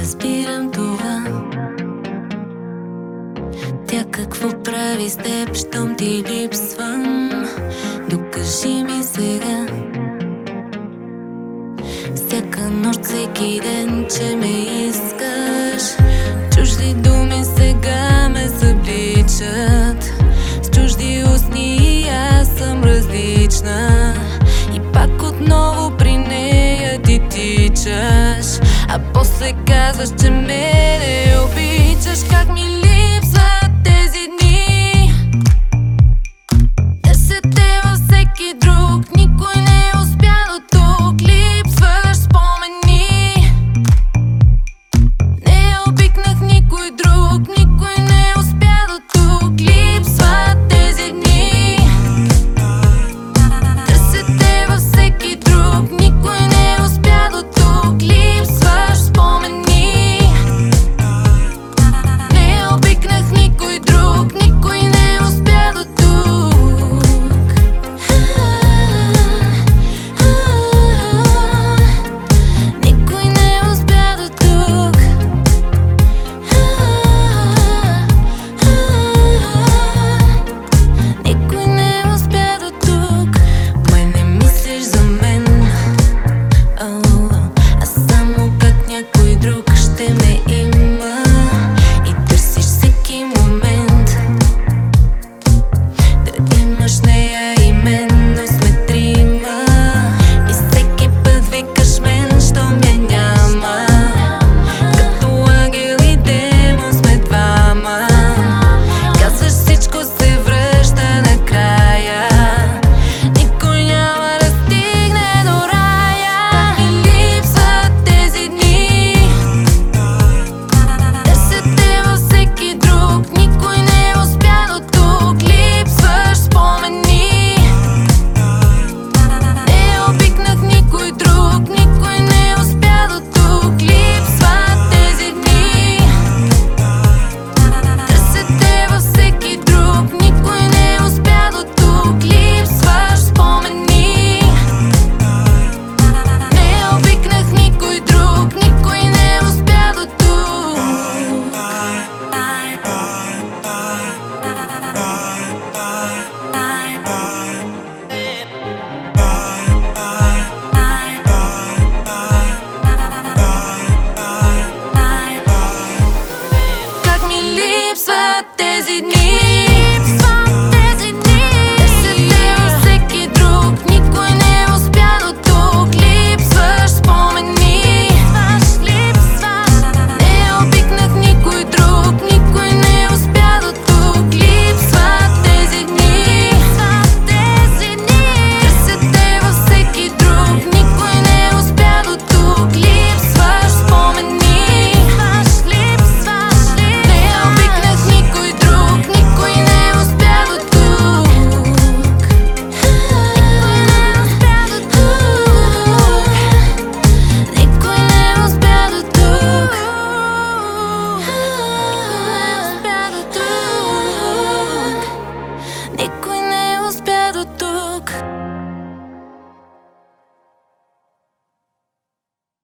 разбирам това. Тя какво прави с теб, щом ти липсвам? Докажи ми сега. Всяка нощ, всеки ден, че ме искаш. Чужди думи сега ме събличат, с чужди устни аз съм различна. И пак отново при нея ти тичаш, а после казваш, че ме не обичаш. Как ми